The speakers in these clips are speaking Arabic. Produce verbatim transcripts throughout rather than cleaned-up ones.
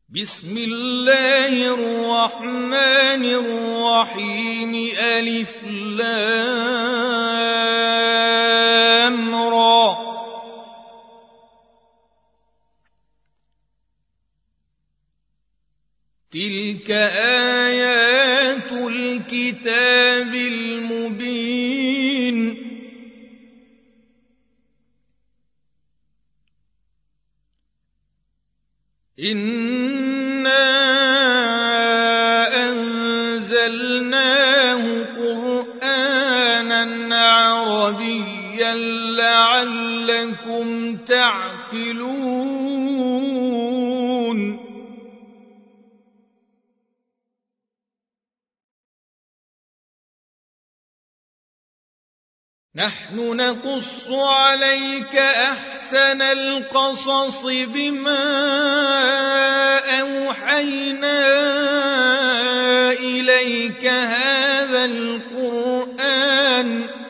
بسم الله الرحمن الرحيم ألف لام را تلك آيات الكتاب المبين إنا أنزلناه قرآنا عربيا لعلكم تعقلون نحن نقص عليك أحسن القصص بما أوحينا إليك هذا القرآن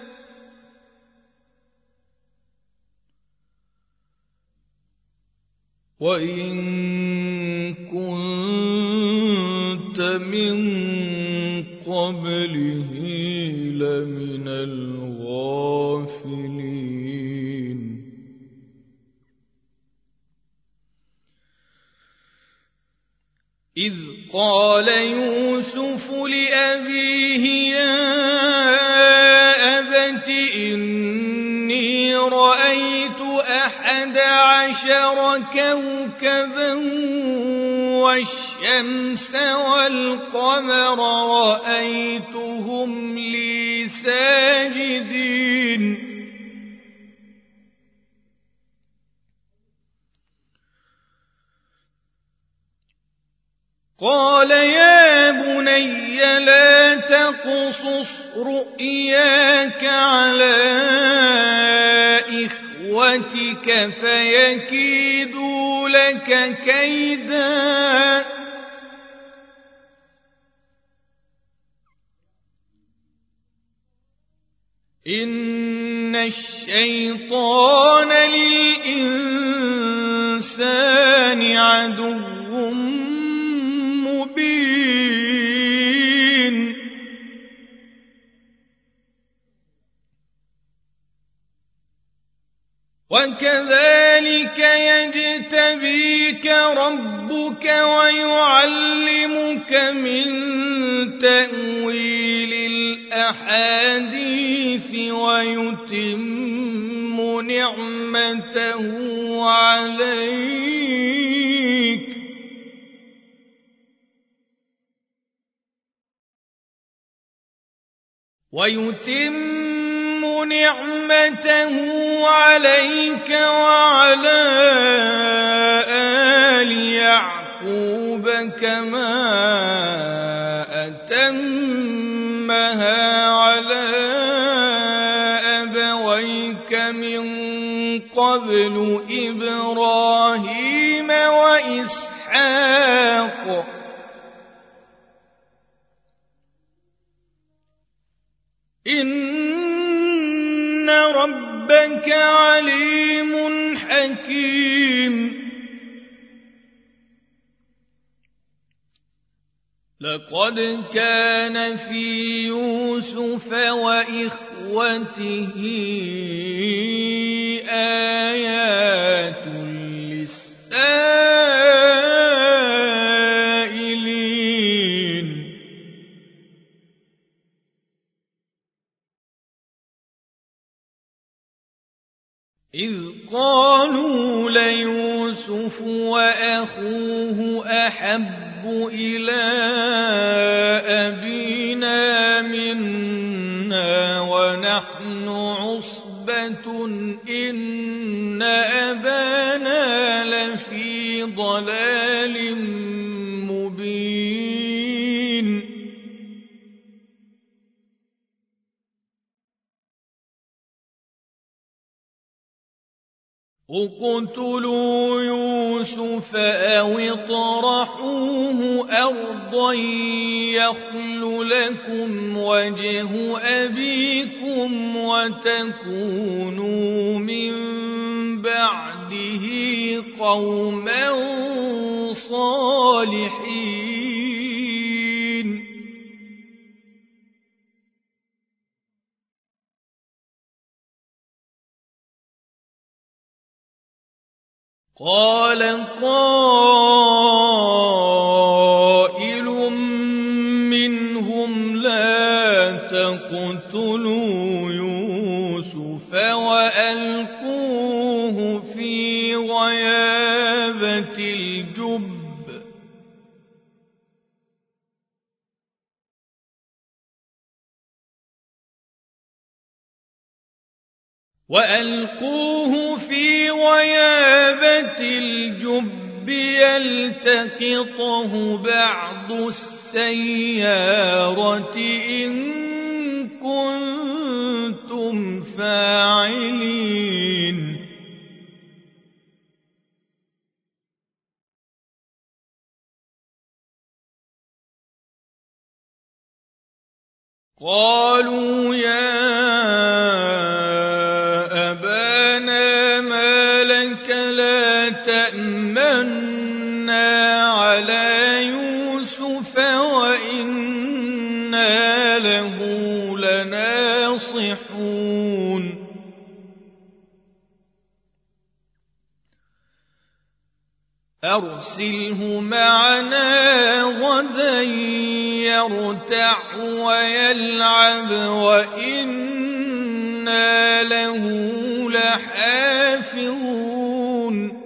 وإن كنت من قبله لمن الغافلين إذ قال يوسف لأبيه يا أبت إني رأيت أحد عشر كوكبا والشمس والقمر رأيتهم لي ساجدين قال يا بني لا تقصص رؤياك على إخوتك فيكيدوا لك كيدا إن الشيطان للإنسان عدو مبين وكذلك يجتبيك ربك ويعلمك من تأويل الأحاديث ويتم نعمته عليك ويتم نعمته عليك وعلى آل يعقوب كما أتمها على أبويك من قبل إبراهيم وإسحاق إن ربك عليم حكيم لقد كان في يوسف وإخوته آيات للسائلين إذ قالوا ليوسف وأخوه أحب إلى أبينا منا ونحن عصبة إن أبانا لفي ضلال مبين اقتلوا يوسف أو اطرحوه أرضا يخل لكم وجه أبيكم وتكونوا من بعده قوما صالحين الصالحين قال قائل منهم لا تقتلوا يوسف وألقوه في غيابة الجب وألقوه في غيابة الجب يلتقطه بعض السيارة إن كنتم فاعلين قالوا يا تأمنا على يوسف وإنا له لناصحون أرسله معنا غدا يرتع ويلعب وإنا له لحافظون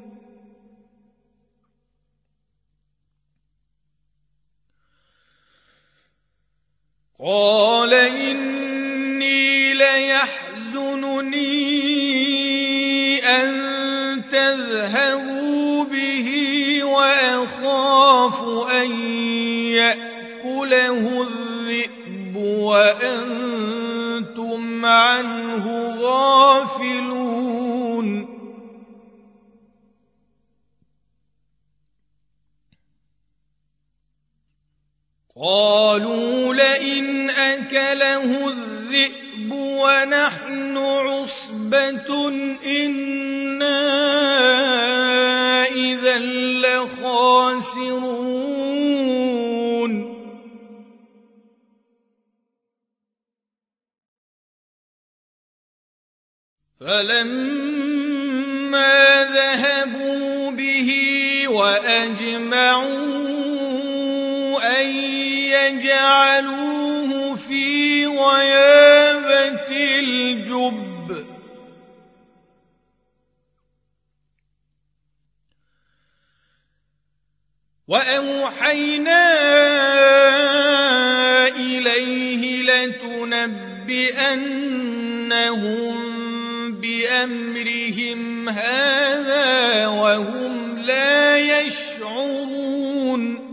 قال إني ليحزنني أن تذهبوا به وأخاف أن يأكله الذئب وأنتم عنه غافلون قالوا لئن أكله الذئب ونحن عصبة إنا إذا لخاسرون فلما ذهبوا به وأجمعوا أن يجعلوه في غيابة الجب وأوحينا إليه لتنبئنهم بأمرهم هذا وهم لا يشعرون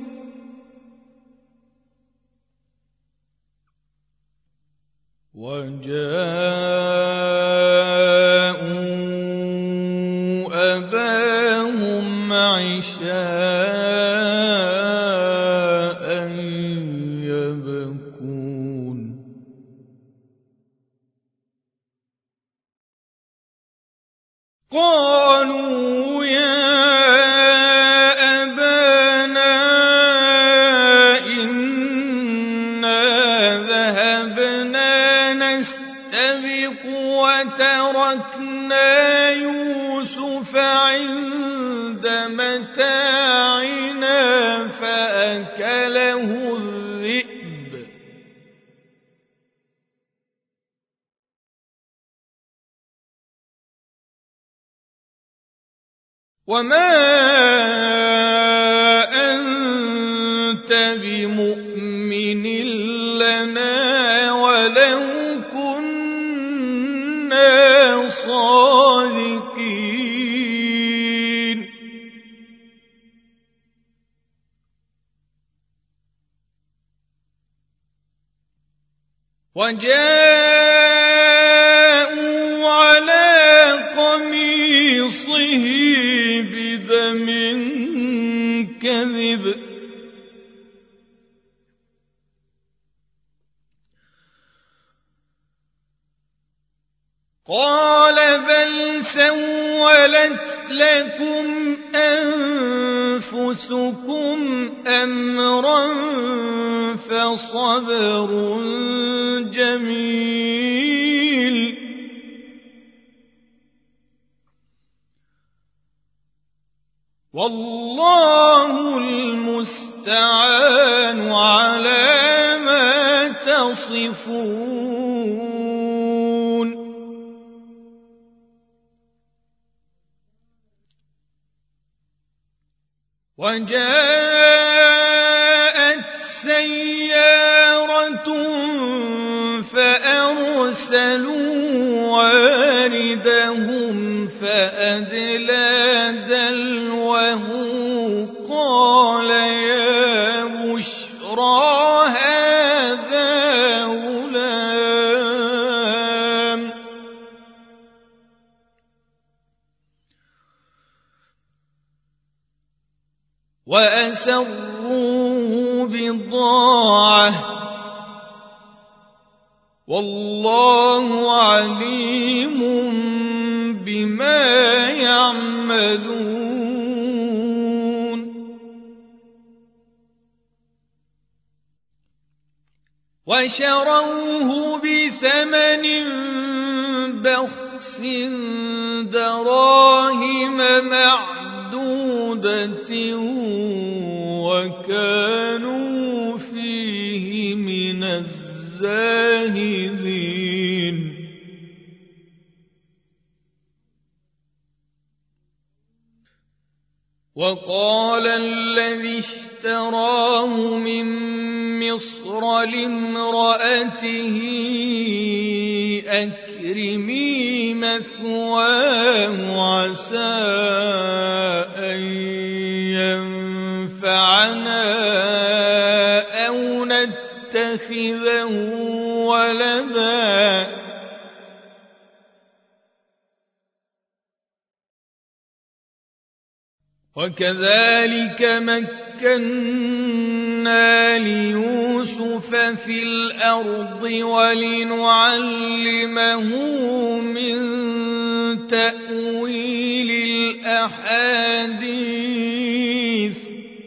وجاءوا أباهم عشاء يبكون قالوا يا أبانا إنا ذهبنا نستبق وتركنا يوسف عند متاعنا فأكله الذئب وما أنت بمؤمن لنا ولو كنا صادقين وجاءوا على قميصه بدم كذب قال بل سولت لكم أنفسكم أنفسكم أمرا فصبر جميل والله المستعان على ما تصفون. وجاءت سيارة فأرسلوا واردهم فأدلى دلوه قال يا بشرى هذا غلام وأسروه بضاعة والله عليم بما يعملون. وشروه بثمن بخس دراهم معدودة وكانوا فيه من الزاهدين. وقال الذي اشتراه من مصر لامرأته أكرمي مثواه عسى أن ينفعنا أو نتخذه ولدا وكذلك مكنا ليوسف في الأرض ولنعلمه من تأويل الأحاديث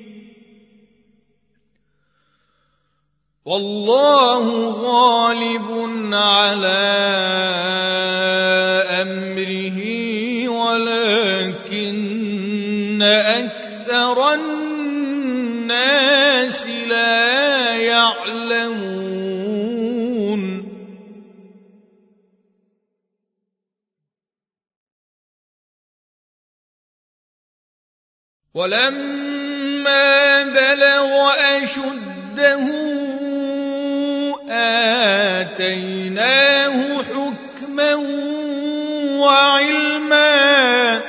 والله غالب على أمره ولكن أكثر الناس لا يعلمون. ولما بلغ أشده آتيناه حكما وعلما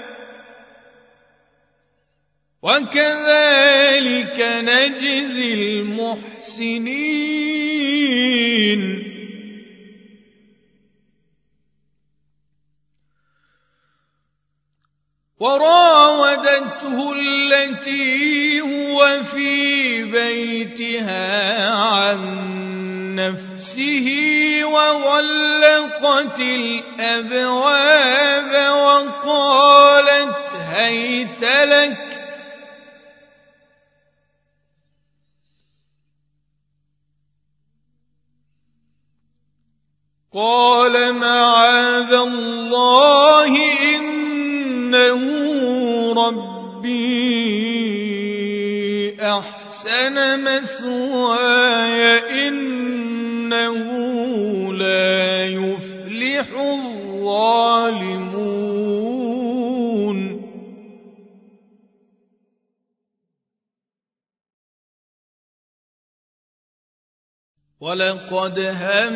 وكذلك نجزي المحسنين. وراودته التي هو في بيتها عن نفسه وغلقت الأبواب وقالت هيت لك قال معاذ الله إنه ربي أحسن مثواي إنه لا يفلح الظالمون. ولقد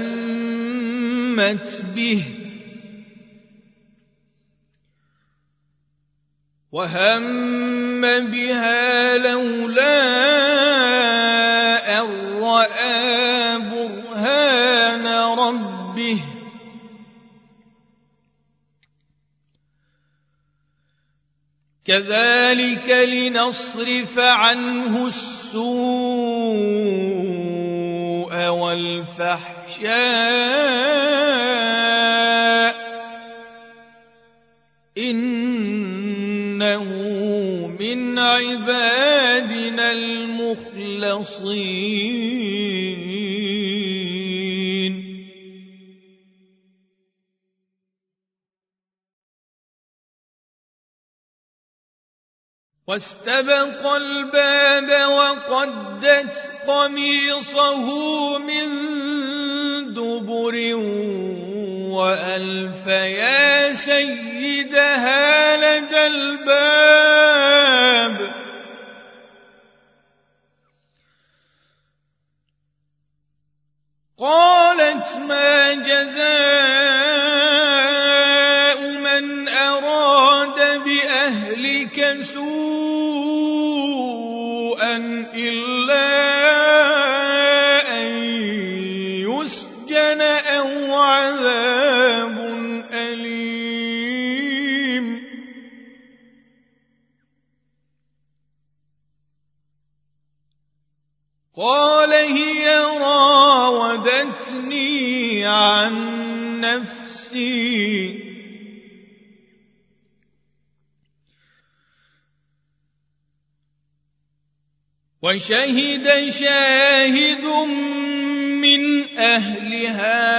همت به وهم بها لولا أن رأى برهان ربه كذلك لنصرف عنه السوء والفحشاء إنه من من عبادنا المخلصين واستبق الباب وقدت قميصه من دبر وألف يا سيدها لدى الباب قالت ما جزاء من أراد بأهلك سوءا إلا أن يسجن أو عذاب أليم قال هي راودتني عن نفسي وشهد شاهد من أهلها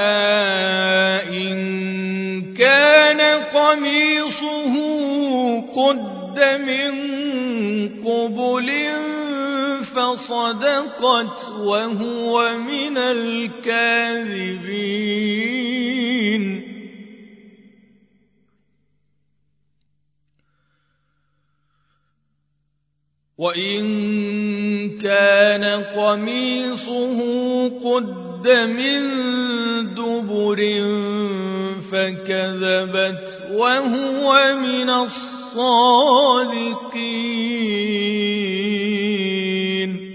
إن كان قميصه قد من قبل فصدقت وهو من الكاذبين وإن كان قميصه قد من دبر فكذبت وهو من الصادقين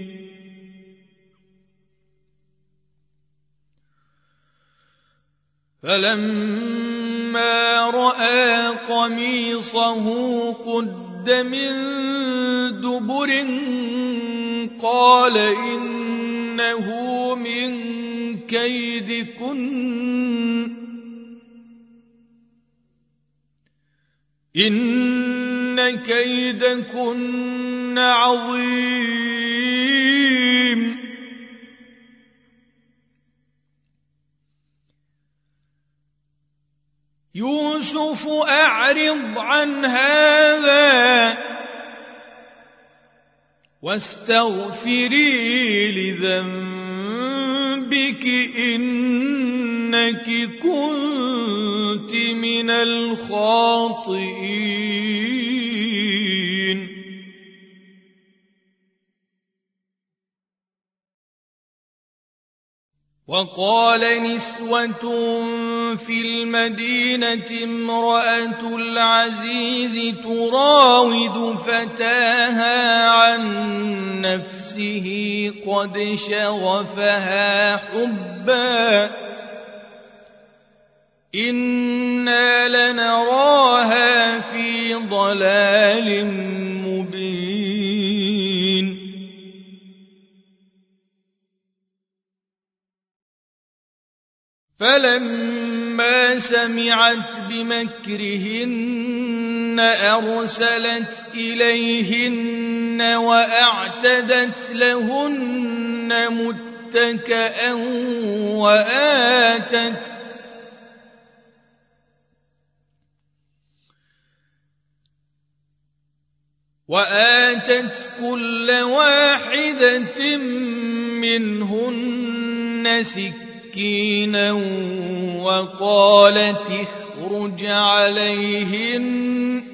فلما رأى قميصه قد من دبر قال إنه من كيدكن إن كيدكن عظيم يوسف أعرض عن هذا واستغفري لذنبك إنك كنت من الخاطئين وقال نسوة في المدينة امرأة العزيز تراود فتاها عن نفسه قد شغفها حبا إنا لنراها في ضلال مبين فلما سمعت بمكرهن أرسلت إليهن وأعتدت لهن متكئا وآتت وآتت كل واحدة منهن سكينا وقالت اخرج عليهن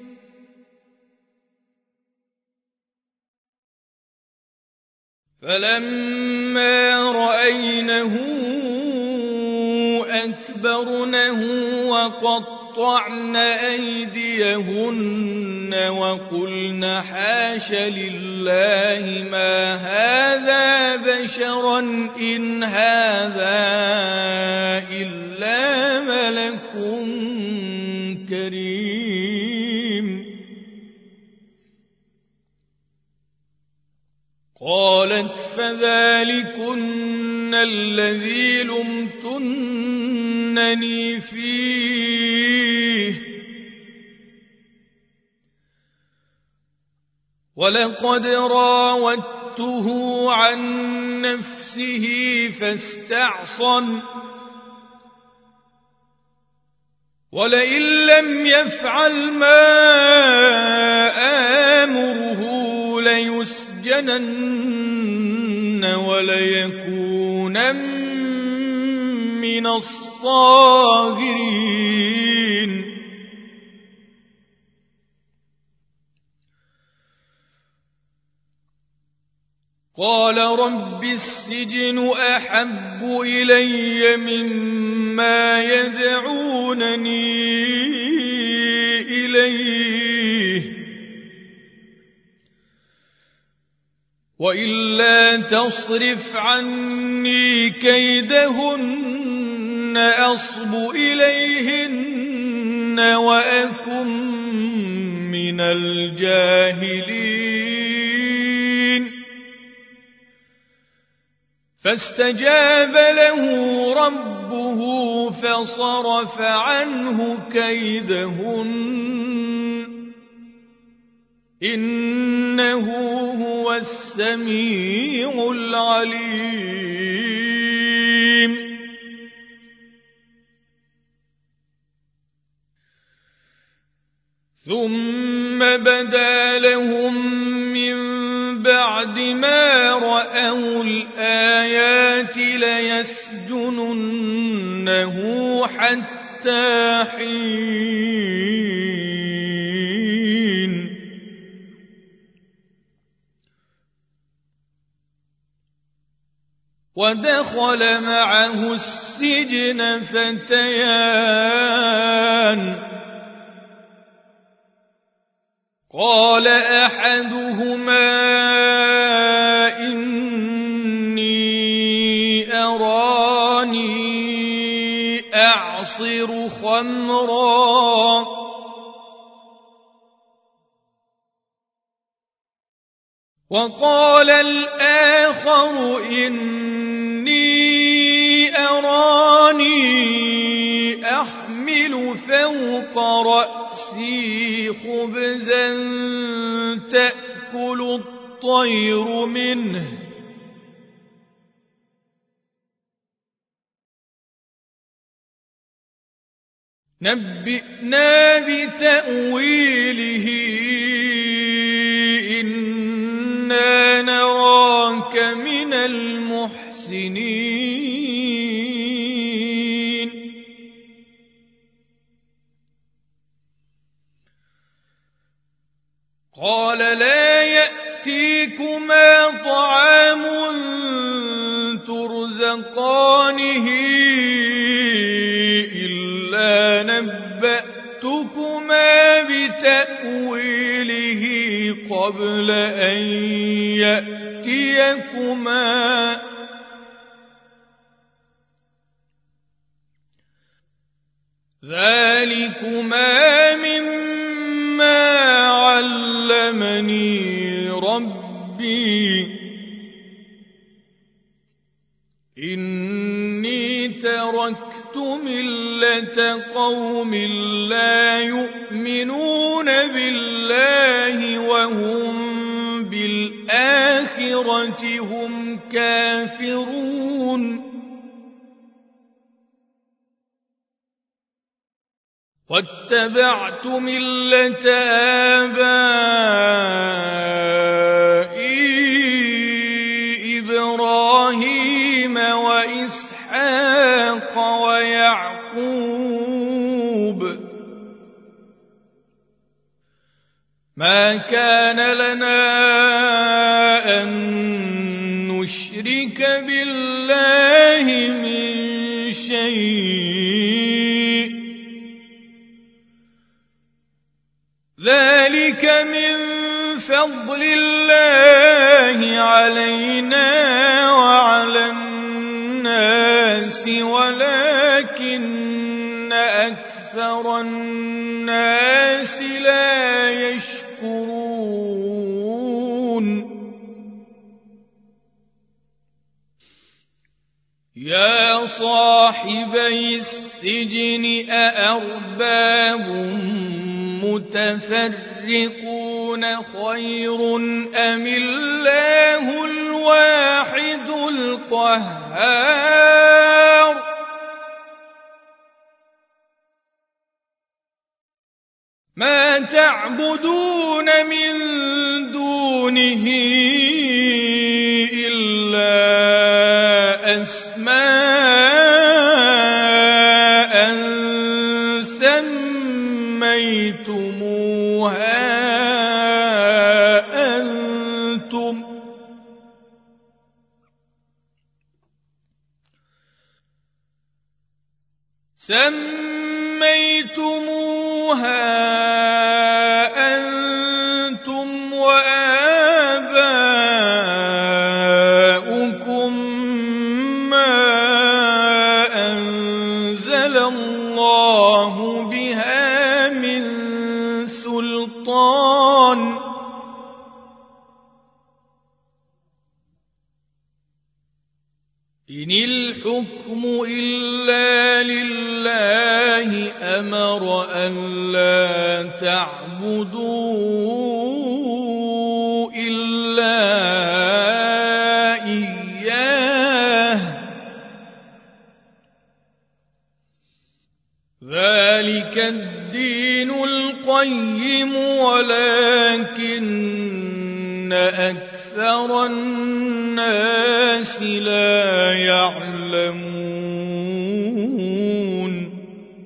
فلما رأينه أكبرنه وقطعن أيديهن وقلن حاش لله ما هذا بشرا إن هذا إلا ملك كريم قالت فذلكن الذي لمتنني فيه ولقد راودته عن نفسه فاستعصم ولئن لم يفعل ما آمره ليسجنن وليكونن من الصاغرين قال رب السجن أحب إلي مما يدعونني إليه وإلا تصرف عني كيدهن أصب إليهن وأكن من الجاهلين فاستجاب له ربه فصرف عنه كيدهن إنه هو السميع العليم ثم بدا لهم من بعد ما رأوا الآيات ليسجننه حتى حين ودخل معه السجن فتيان قال أحدهما إني أراني أعصر خمرا وقال الآخر إني أراني أحمل فوق رأسي خبزا تأكل الطير منه نبئنا بتأويله إنا نراك من المحسنين قال لا يأتيكما طعام ترزقانه إلا نبأتكما بتأويله قبل أن يأتيكما ذلكما مما علمني ربي إني تركت ملة قوم لا يؤمنون بالله وهم بالآخرة هم كافرون واتبعت ملة آبائي إبراهيم وإسحاق ويعقوب ما كان لنا أن نشرك بالله من شيء ذلك من فضل الله علينا وعلى الناس ولكن أكثر الناس لا يشكرون يا صاحبي السجن أأرباب متفرقون خير أم الله الواحد القهار ما تعبدون من دونه إلا أسماء سميتموها أنتم سميتموها أنتم وآباؤكم ما أنزل الله بها من سلطان إن الحكم إلا لله أمر أن لا تعبدوا إلا إياه ذلك الدين القيم ولكن أكثر الناس لا يعلمون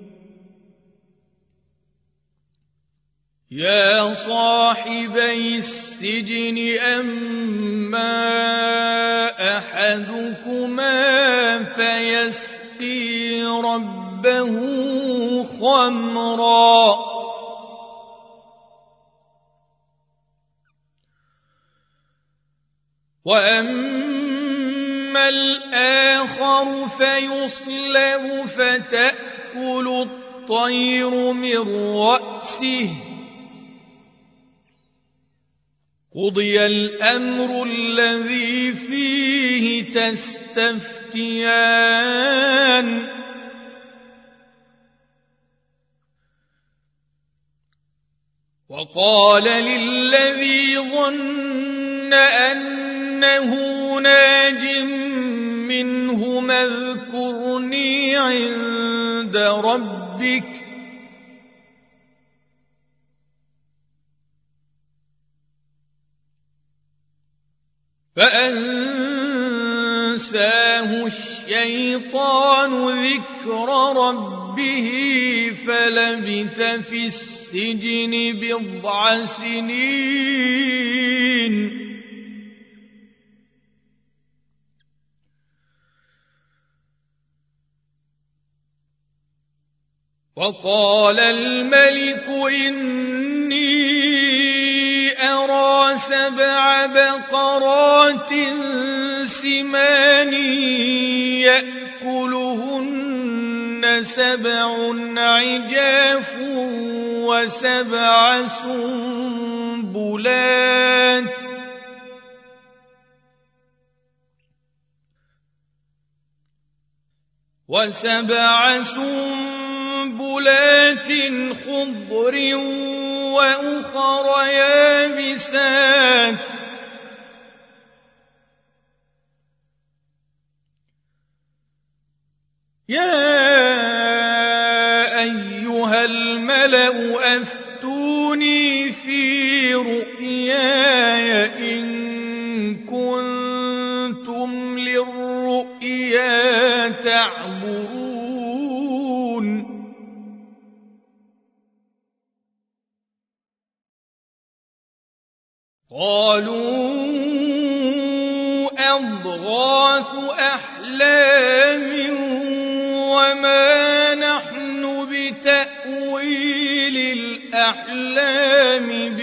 يا صاحبي السجن أما أحدكما فيسقي ربه خمرا وأما الآخر فيصلب فتأكل الطير من رأسه قضي الأمر الذي فيه تستفتيان وقال للذي ظن أنه ناج منهما اذكرني عند ربك فأنساه الشيطان ذكر ربه فلبث في السجن بضع سنين وقال الملك إني أرى سبع بقرات سمان يأكلهن سبع عجاف وسبع سنبلات وسبع سنبلات خضر وأخر يابسات يا أيها الملأ أفتوني في رؤياي إن كنتم للرؤيا تعبرون قالوا أضغاث أحلام وما نحن بتأويل الأحلام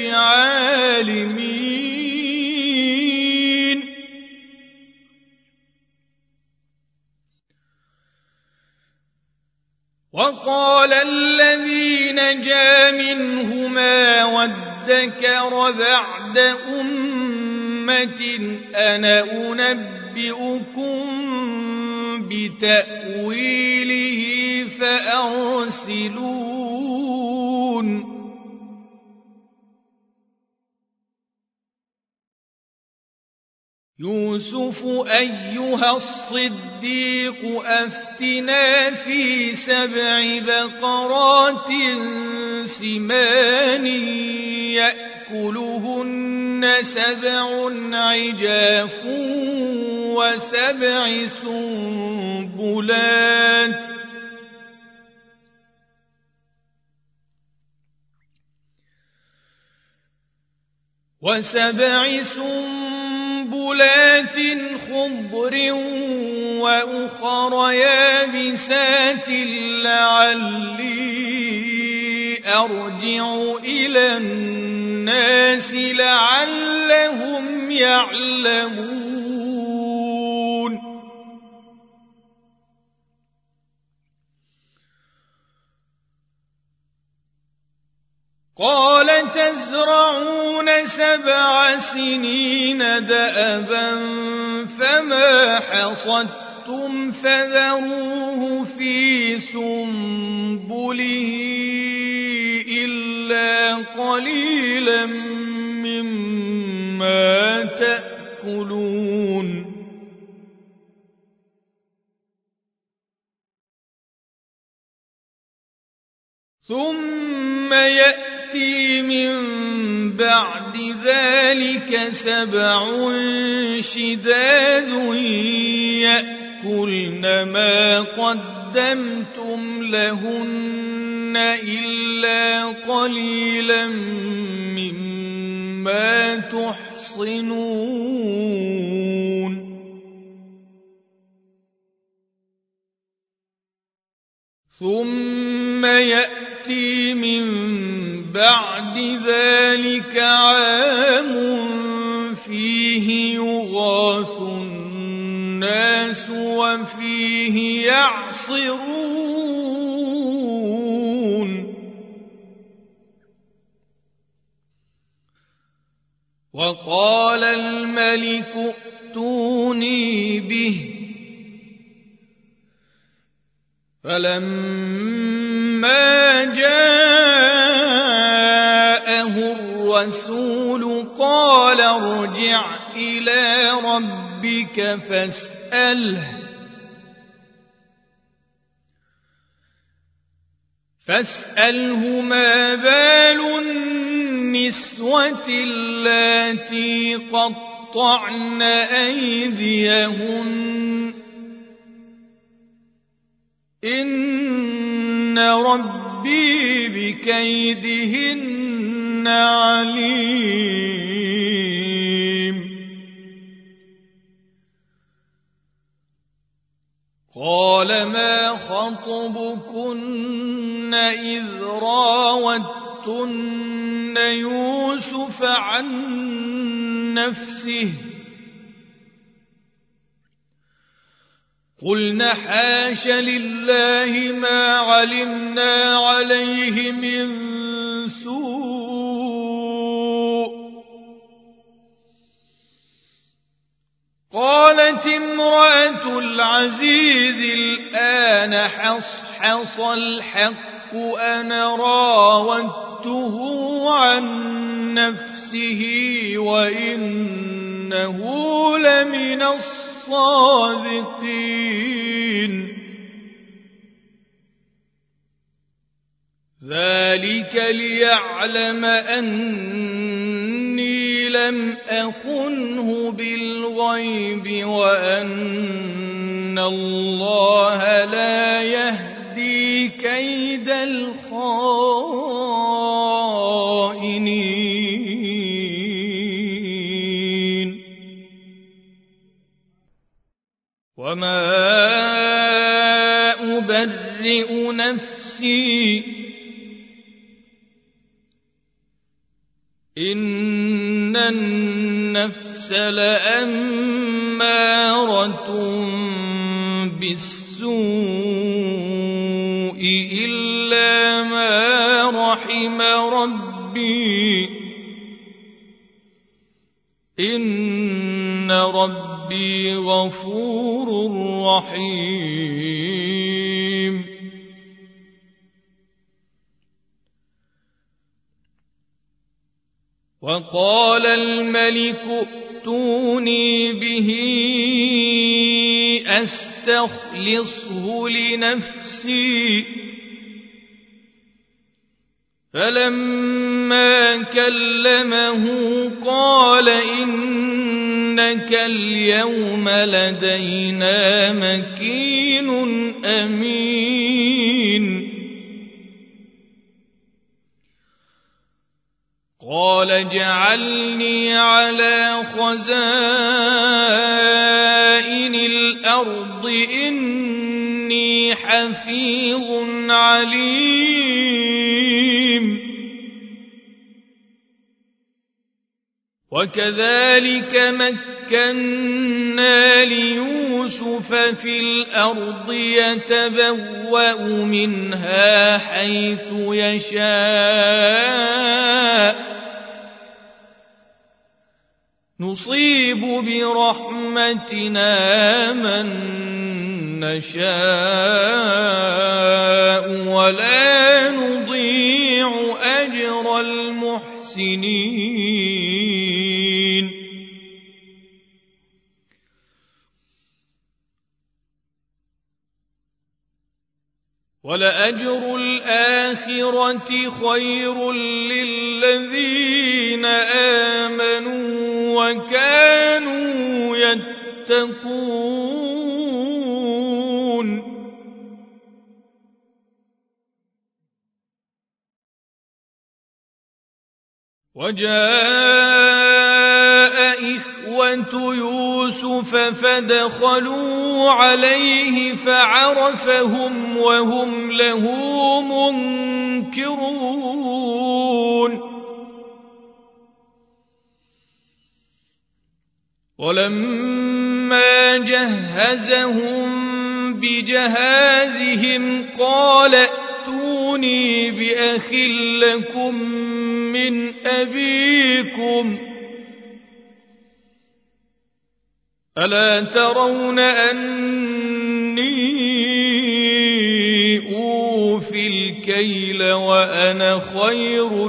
بعالمين وقال الذي نجا منهما وادكر بعد أمة أنا أنبئكم بتأويله فأرسلون يوسف أيها الصديق أفتنا في سبع بقرات سمان يأكلهن سبع عجاف وسبع سنبلات وسبع سنبلات خضر وأخر يابسات لعلي أرجع إلى الناس لعلهم يعلمون قال تزرعون سبع سنين دأبا فما حصدتم فذروه في سنبله إلا قليلا مما تأكلون ثم يأتي من بعد ذلك سبع شداد يأكلن ما قدمتم لهن إلا قليلا مما تحصنون ثم يأتي من بعد ذلك عام فيه يغاث الناس وفيه يعصرون وقال الملك ائتوني به فلما جاءه الرسول قال ارجع إلى ربك فاسأله فاسأله ما بال النسوة اللاتي قطعن أيديهن إن ربي بكيدهن عليم قال ما خطبكن إذ راوتن يوسف عن نفسه قلنا حاش لله ما علمنا عليه من سوء قالت امرأة العزيز الآن حصحص الحق أنا راودته عن نفسه وإنه لمن الصادقين ذلك ليعلم أني لم أخنه بالغيب وأن الله لا يهدي كيد الخائنين وما أبرئ نفسي إن النفس لأمارة بالسوء إلا ما رحم ربي إن ربي غفور رحيم وقال الملك ائتوني به أستخلصه لنفسي فلما كلمه قال إنك اليوم لدينا مكين أمين قال اجعلني على خزائن الأرض إني حفيظ عليم وكذلك مكنا ليوسف في الأرض يتبوأ منها حيث يشاء نصيب برحمتنا من نشاء ولا نضيع أجر المحسنين ولأجر الآخرة خير للذين آمنوا وكانوا يتقون وجاء إخوة يوسف فدخلوا عليه فعرفهم وهم له منكرون ولما جهزهم بجهازهم قال ائتوني بأخ لكم من أبيكم ألا ترون أني أوفي الكيل وأنا خير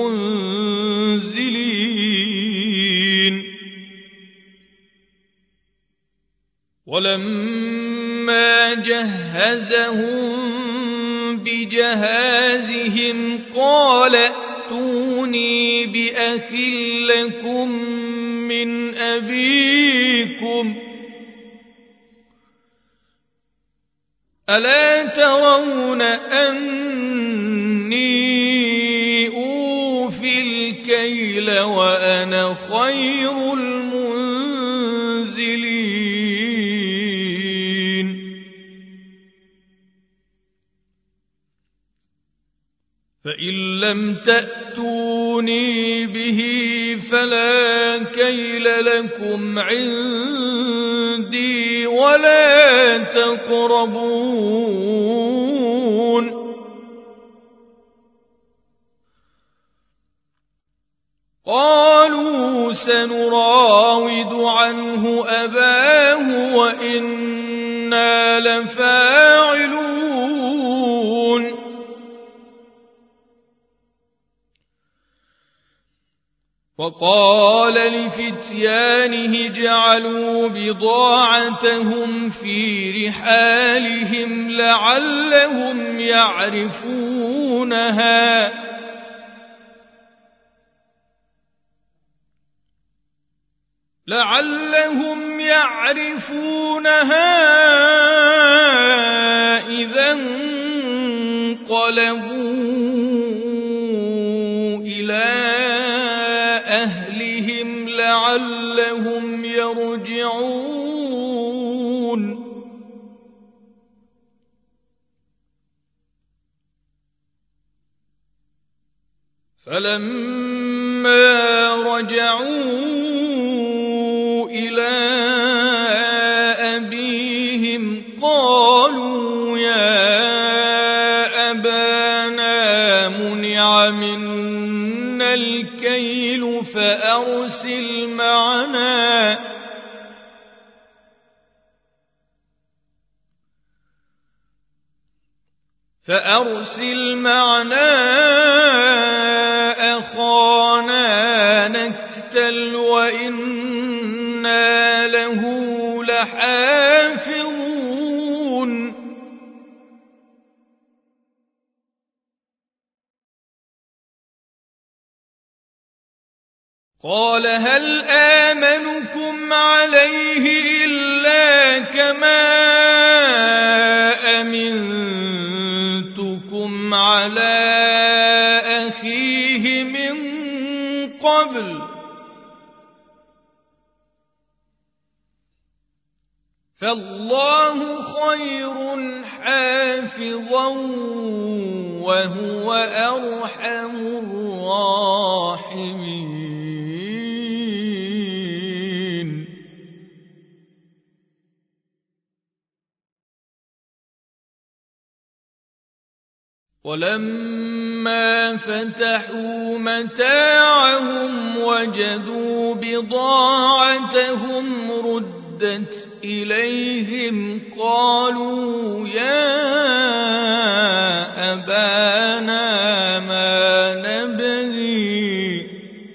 المنزلين ولما جهزهم بجهازهم قال ائتوني بأخ لكم من أبيكم ألا ترون أني أوفي الكيل وأنا خير المنزلين فإن لم تأتوني به فلا كيل لكم عندي ولا تقربون قالوا سنراود عنه أباه وإنا لفاعلون وقال لفتيانه جعلوا بضاعتهم في رحالهم لعلهم يعرفونها لعلهم يعرفونها إذا انقلبوا إلى أهلهم لعلهم يرجعون فلما رجعوا إلى أبيهم قالوا يا أبانا منع منا الكيل فأرسل معنا فأرسل معنا أخانا وإنا له لحافظون قال هل آمنكم عليه إلا كما أمنتكم على أخيه من قبل فالله خير حافظا وهو أرحم الراحمين ولما فتحوا متاعهم وجدوا بضاعتهم ردت إليهم قالوا يا أبانا ما نبغي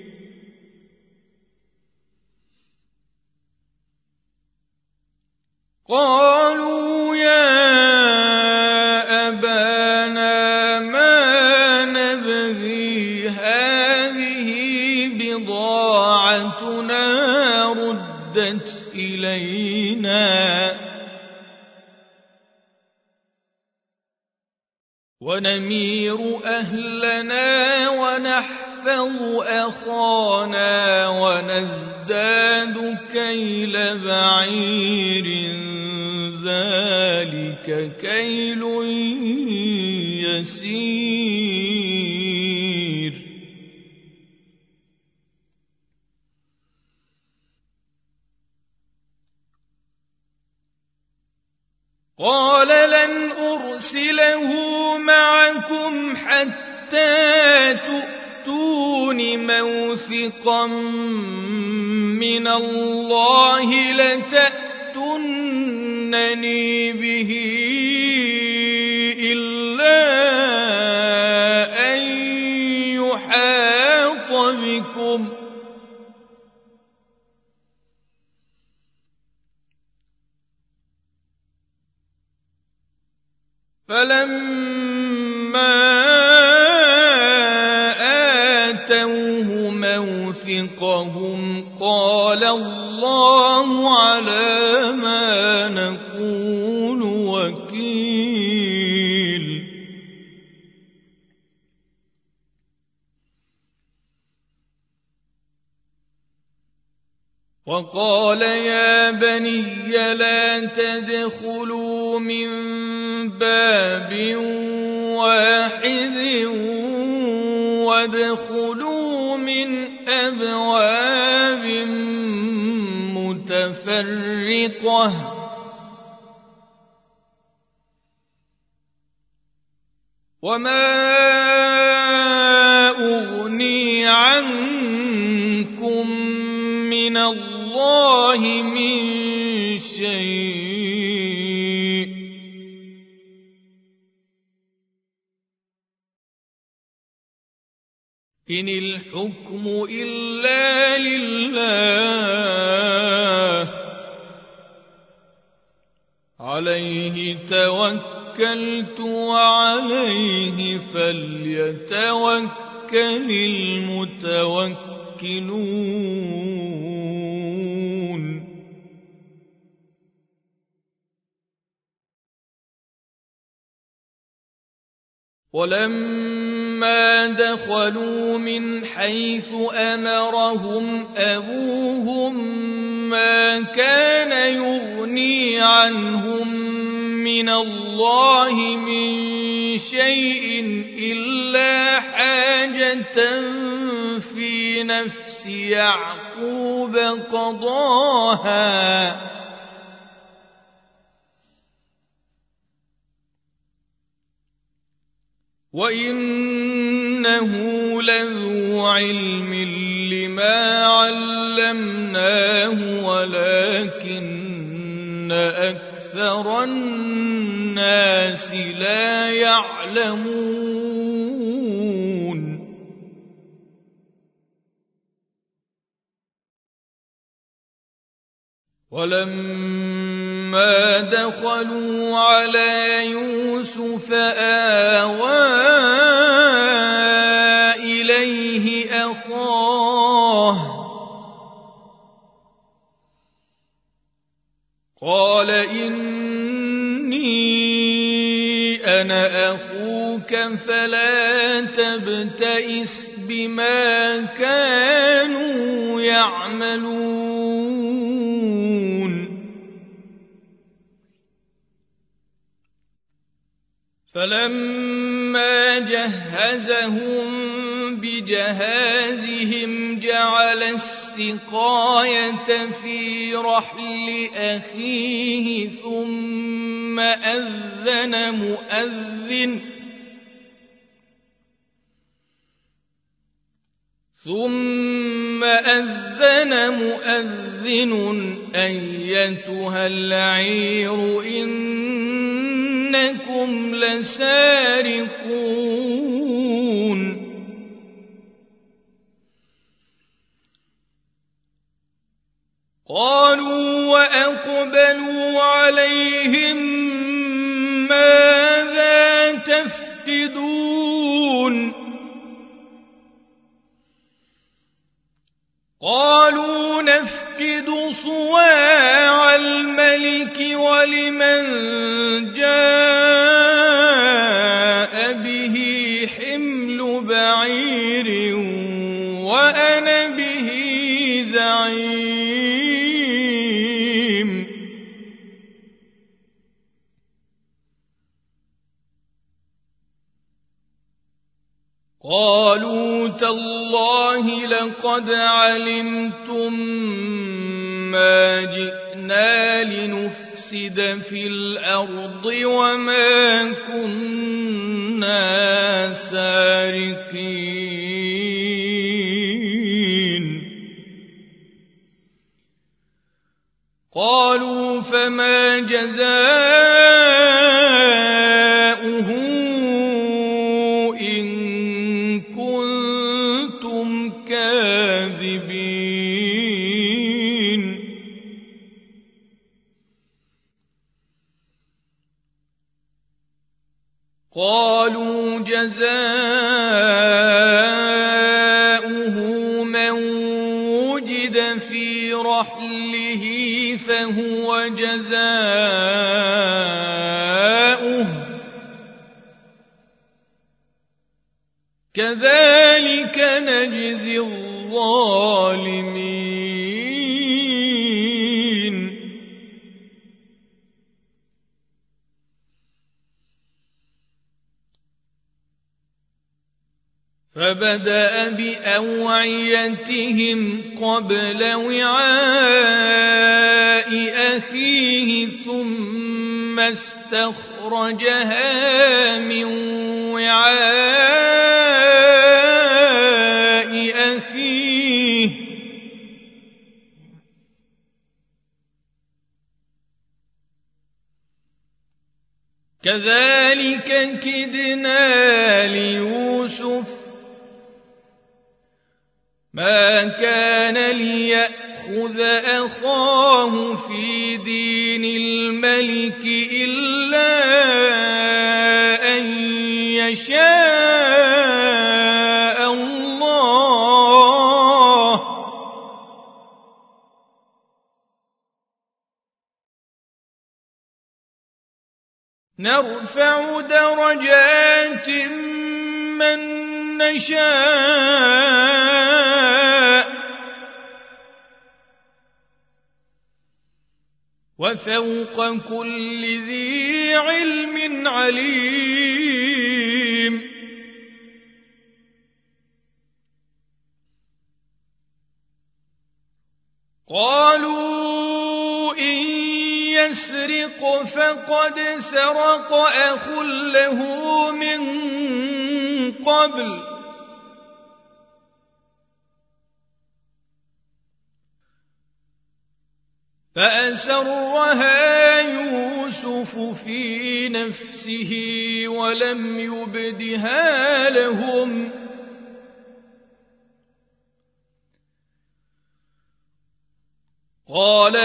قالوا يا أبانا ما نبغي هذه بضاعتنا ردت إلينا ونمير أهلنا ونحفظ أخانا ونزداد كيل بعير ذلك كيل يسير قال لن أرسله معكم حتى تؤتون موثقا من الله لتأتونني به إلا أن يحاط بكم فلما آتوه موثقهم قال الله على ما نقول وكيل وقال يا بني لا تدخلوا من باب واحد وادخلوا من أبواب متفرقة وما أغني عنكم من الله من شيء إن الحكم إلا لله عليه توكلت وعليه فليتوكل المتوكلون ولما دخلوا من حيث أمرهم أبوهم ما كان يغني عنهم من الله من شيء إلا حاجة في نفس يعقوب قضاها وإنه لذو علم لما علمناه ولكن أكثر الناس لا يعلمون ولما دخلوا على يوسف آوى إليه أخاه قال إني أنا أخوك فلا تبتئس بما كانوا يعملون فلما جهزهم بجهازهم جعل السقاية في رحل أخيه ثم أذن مؤذن ثم أذن مؤذن أيتها العير إنكم لسارقون قالوا وأقبلوا عليهم ماذا تفقدون قالوا نفقد صواع الملك ولمن جاء به حمل بعير وأنا به زعيم قالوا تالله لقد علمتم ما جئنا لنفسد في الأرض وما كنا سارقين قالوا فما جزاؤه قالوا جزاؤه من وجد في رحله فهو جزاؤه كذلك نجزي الظالمين فبدأ بأوعيتهم قبل وعاء أخيه ثم استخرجها من وعاء أخيه كذلك كدنا ليوسف ما كان ليأخذ أخاه في دين الملك إلا أن يشاء الله نرفع درجات من نشاء وفوق كل ذي علم عليم قالوا إن يسرق فقد سرق أخ له من قبل فأسرها يوسف في نفسه ولم يبدها لهم قال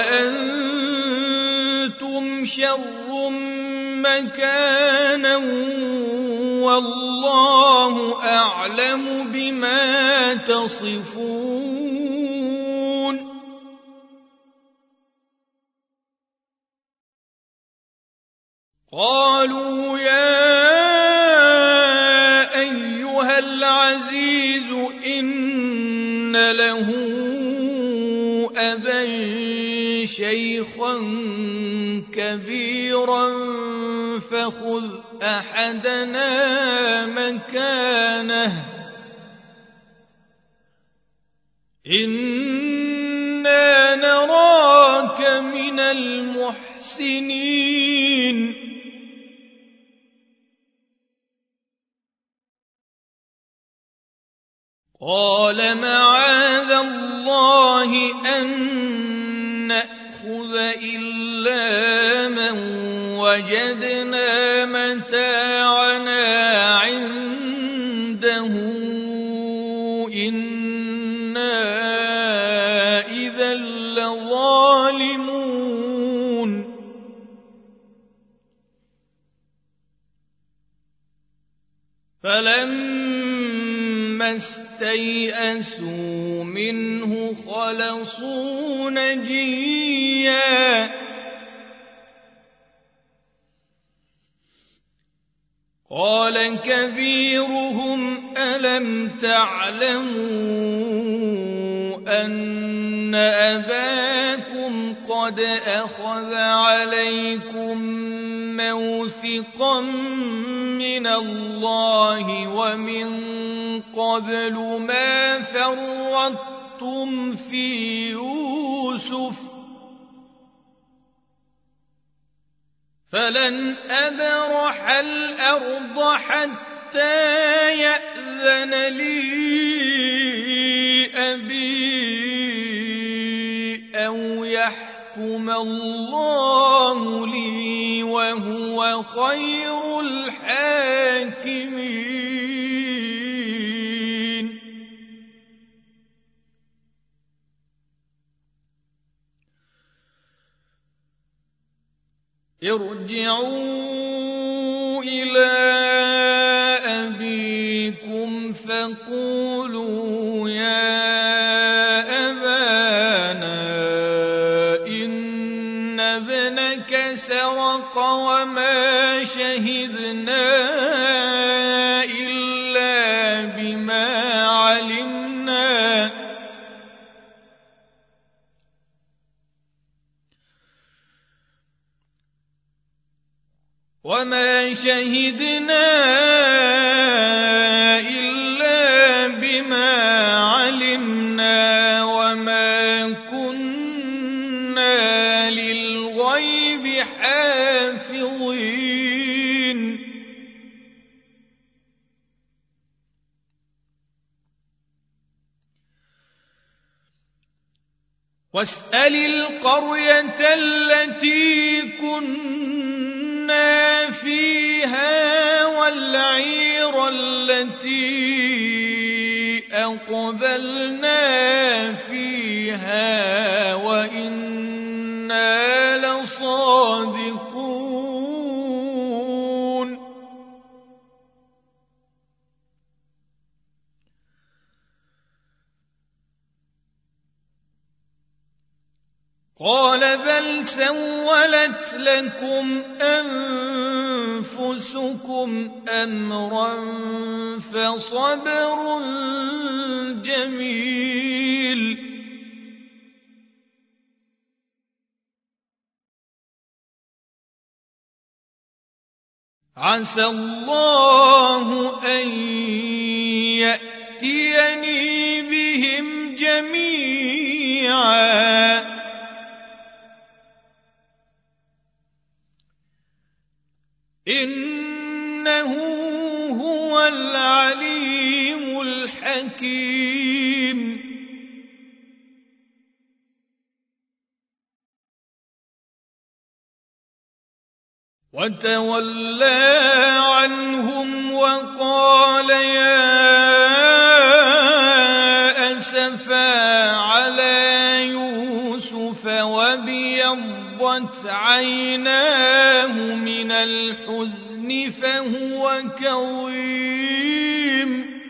أنتم شر مكانا والله أعلم بما تصفون قالوا يا أيها العزيز إن له أبا شيخا كبيرا فخذ أحدنا مكانه إنا نراك من المحسنين قال معاذ الله أن نأخذ إلا من وجدنا متاعنا عنده إنا إذا لظالمون فلما استيئسوا منه خلصوا نجيا قال كبيرهم ألم تعلموا أن أباكم قد أخذ عليكم موثقا من الله ومن قبل ما فرطتم في يوسف فلن أبرح الأرض حتى يأذن لي أبي أو يحكم الله لي وهو خير الحاكمين ارجعوا إلى أبيكم فقولوا يا أبانا إن ابنك سرق وما شهدنا إلا بما علمنا وما شهدنا إلا بما علمنا وما كنا للغيب حافظين واسأل القرية التي كنا فيها والعير التي أقبلنا فيها وإنا لصادقون قال بل سولت لكم أنفسكم أمرا فصبر جميل عسى الله أن يأتيني بهم جميعا إنه هو العليم الحكيم وتولى عنهم وقال يا أسفا على يوسف وابيضت عيناه من الحزن فهو كظيم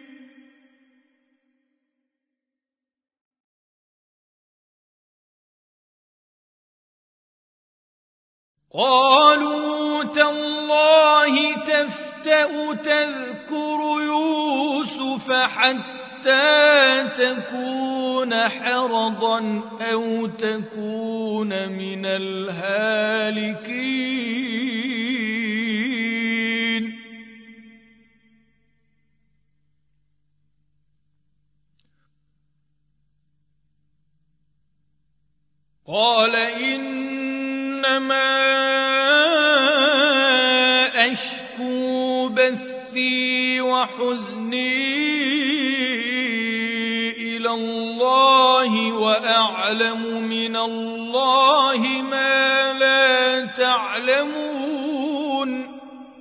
قالوا تالله تفتأ تذكر يوسف حتى تكون حرضا أو تكون من الهالكين قال إنما أشكو بثي وحزني إلى الله وأعلم من الله ما لا تعلمون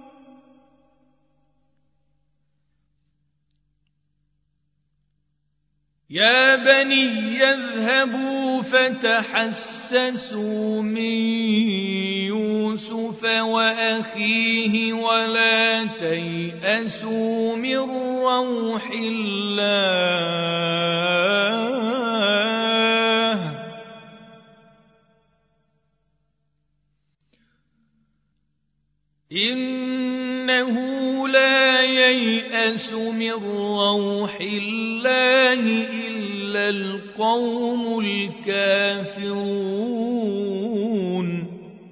يا بني يذهبوا فتحسسوا من يوسف وأخيه ولا تيأسوا من روح الله إنه لا ييأس من روح الله إلا القوم الكافرون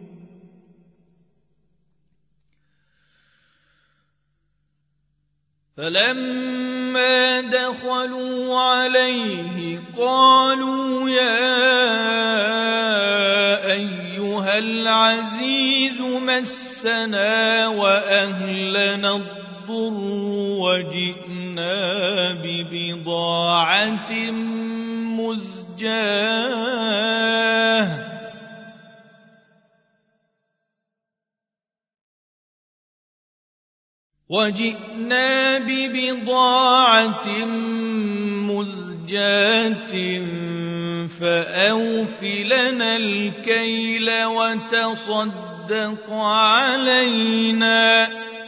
فلما دخلوا عليه قالوا يا أيها العزيز مسنا وأهلنا الضر وجئنا ببضاعة مزجاة وجئنا ببضاعة مزجاة فأوف لنا الكيل وتصدق علينا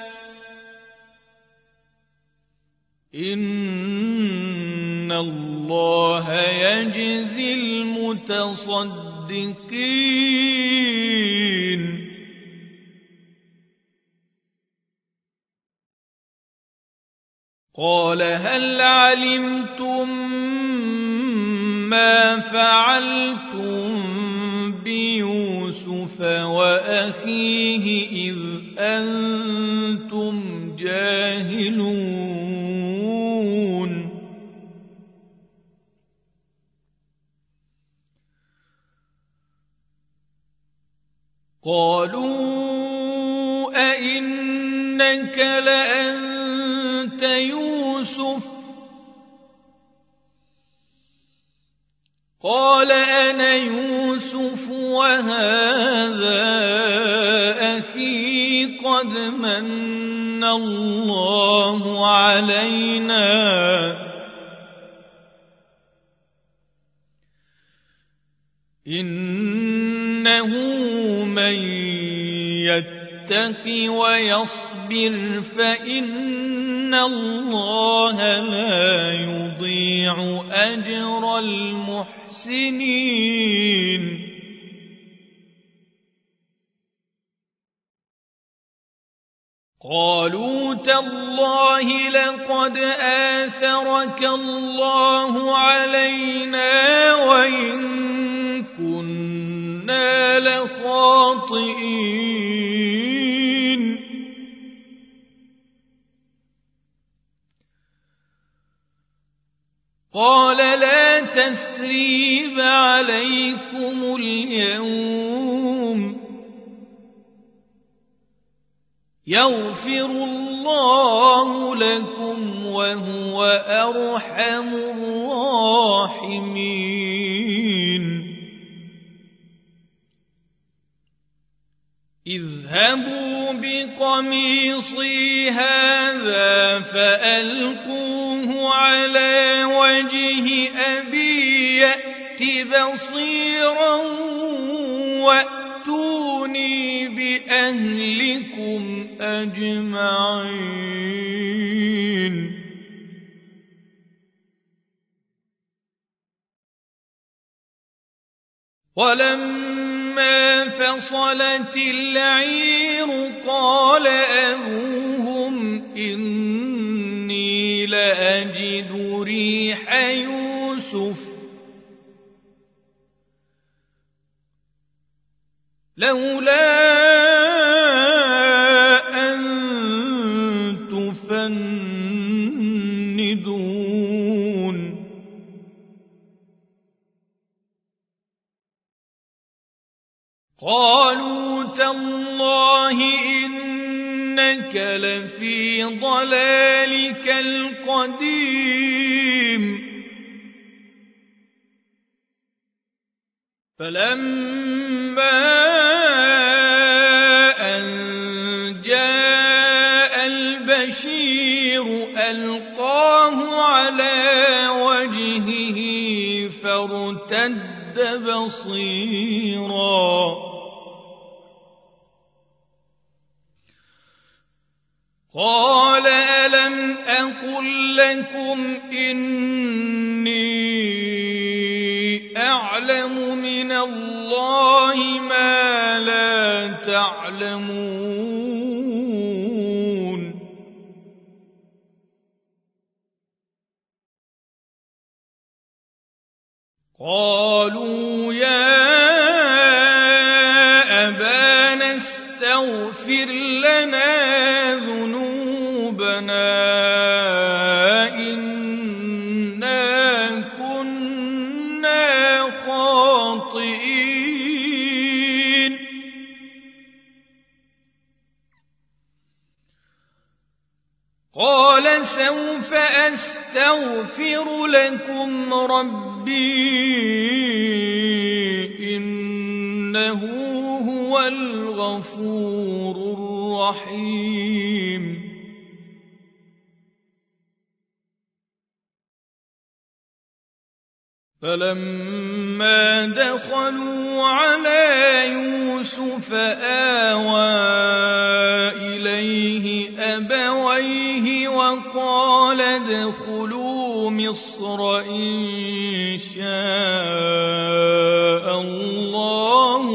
إن الله يجزي المتصدقين قال هل علمتم ما فعلتم بيوسف وأخيه إذ أنتم جاهلون قالوا أئنك لأنت يوسف قال أنا يوسف وهذا أخي قد من الله علينا إنه من يتق ويصبر فإن الله لا يضيع أجر المحسنين قالوا تالله لقد آثرك الله علينا وإن كنا لخاطئين قال لا تثريب عليكم اليوم يغفر الله لكم وهو أرحم الراحمين اذهبوا بقميصي هذا فألقوه على وجه أبي يأت بصيرا وأتوني بأهلكم أجمعين. ولما فصلت العير قال أبوهم إني لأجد ريح يوسف لولا أن تفندون. قالوا تالله إنك لفي ضلالك القديم. فلما أن جاء البشير ألقاه على وجهه فارتد بصيرا قال ألم أقل لكم إني أعلم من الله ما لا تعلمون. قالوا يا أبانا استغفر لنا ذنوبنا إنا كنا خاطئين. قال سوف أستغفر لكم ربي إنه هو الغفور الرحيم. فلما دخلوا على يوسف آوى إليه أبويه وقال ادخلوا مصر إن شاء الله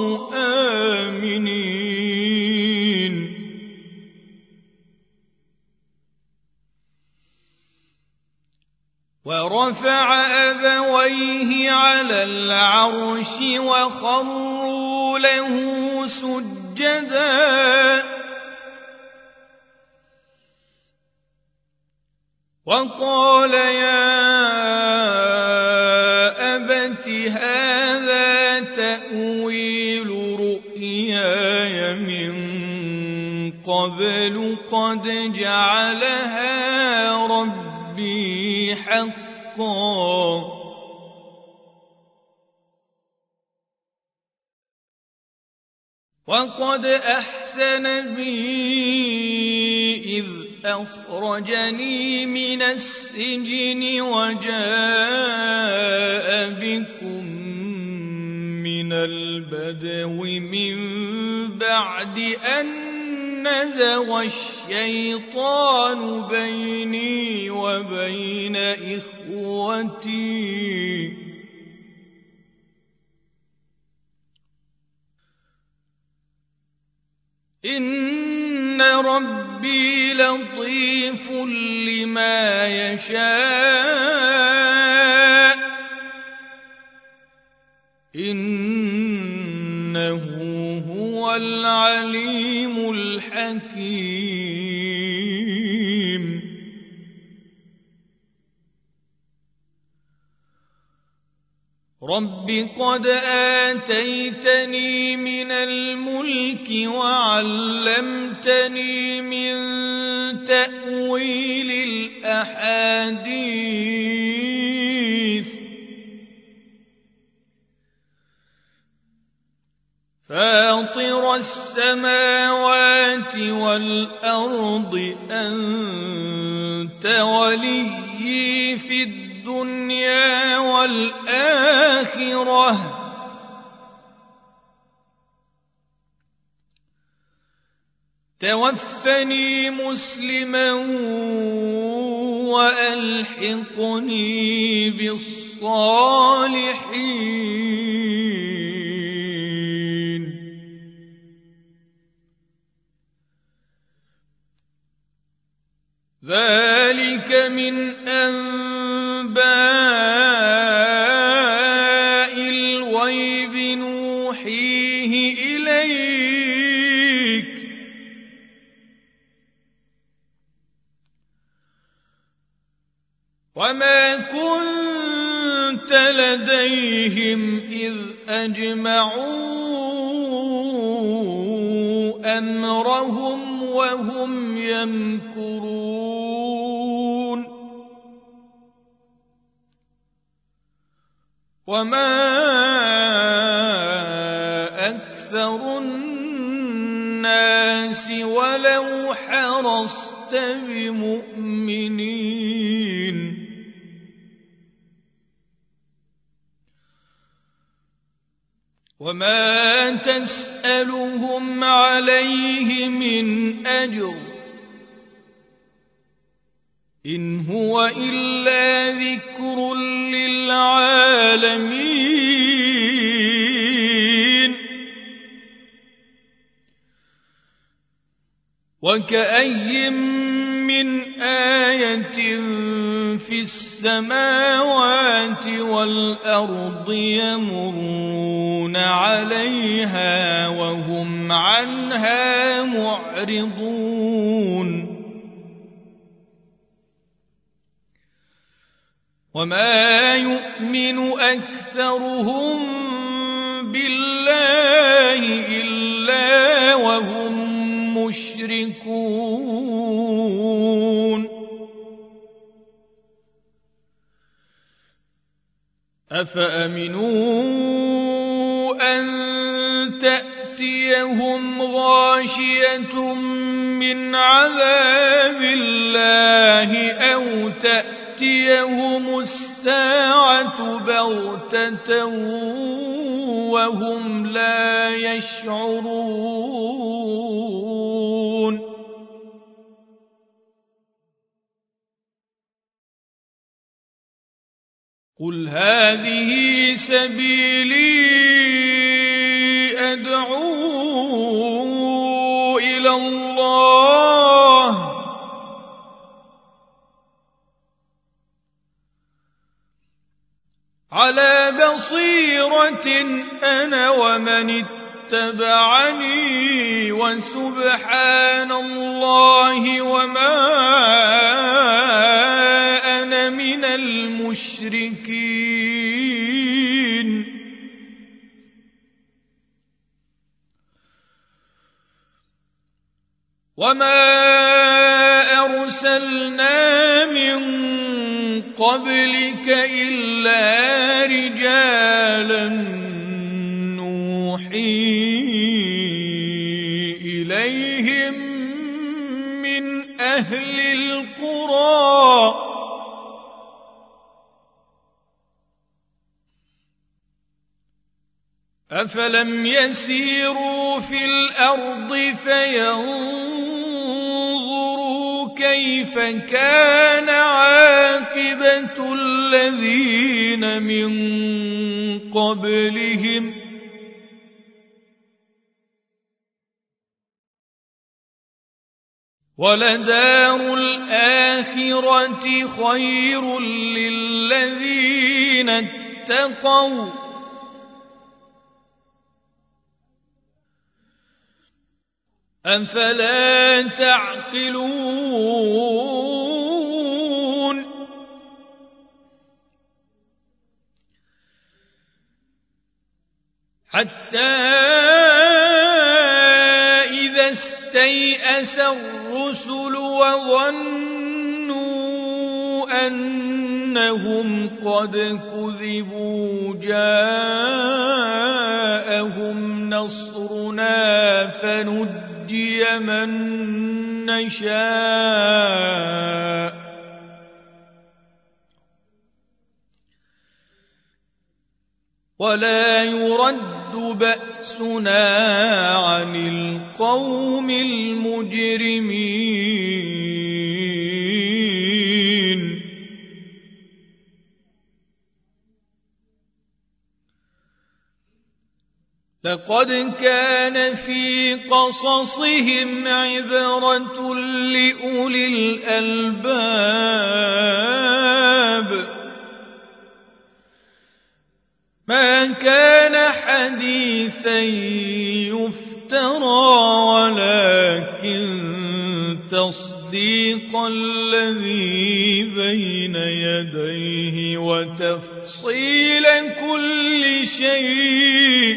آمنين. ورفع أبويه على العرش وخروا له سجدا وقال يا أبت هذا تأويل رؤياي من قبل قد جعلها ربي حقا وقد أحسن بي إذ أخرجني من السجن وجاء بكم من البدو من بعد أن نزغ الشيطان بيني وبين إخوتي إن ربي لطيف لما يشاء إنه هو العليم الحكيم. رب قد آتيتني من الملك وعلمتني من تأويل الأحاديث فاطر السماوات والأرض أنت وليي في الدنيا والآخرة الآخرة توفني مسلما وألحقني بالصالحين. ذلك من أنباء الغيب نوحيه إليك وما كنت لديهم إذ أجمعوا أمرهم وهم يمكرون. وما أكثر الناس ولو حرصت بمؤمنين. وما تسألهم عليه من أجر إن هو إلا ذكر للعالمين. وكأي من آية في السماوات والأرض يمرون عليها وهم عنها معرضون. وما يؤمن أكثرهم بالله إلا وهم مشركون. أفأمنوا أن تأتيهم غاشية من عذاب الله أو تأتيهم الساعة بغتة وهم لا يشعرون. قل هذه سبيلي أدعو إلى الله على بصيرة أنا ومن اتبعني وسبحان الله وما أنا من المشركين. وما أرسلنا من قبلك إلا رجالا نوحي إليهم من أهل القرى أفلم يسيروا في الأرض فينظروا كيف كان عاقبة الذين من قبلهم ولدار الآخرة خير للذين اتقوا أفلا تعقلون. حتى إذا استيأس الرسل وظنوا أنهم قد كذبوا جاءهم نصرنا فنجي من نشاء ولا يرد بأسنا عن القوم المجرمين لقد كان في قصصهم عبرة لأولي الألباب ما كان حديثا يفترى ولكن تصديق الذي بين يديه وتفصيل كل شيء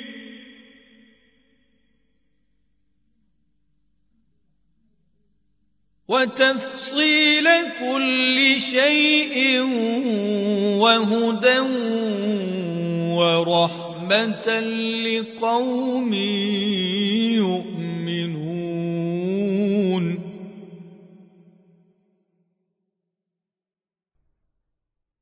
وتفصيل كل شيء وهدى ورحمة لقوم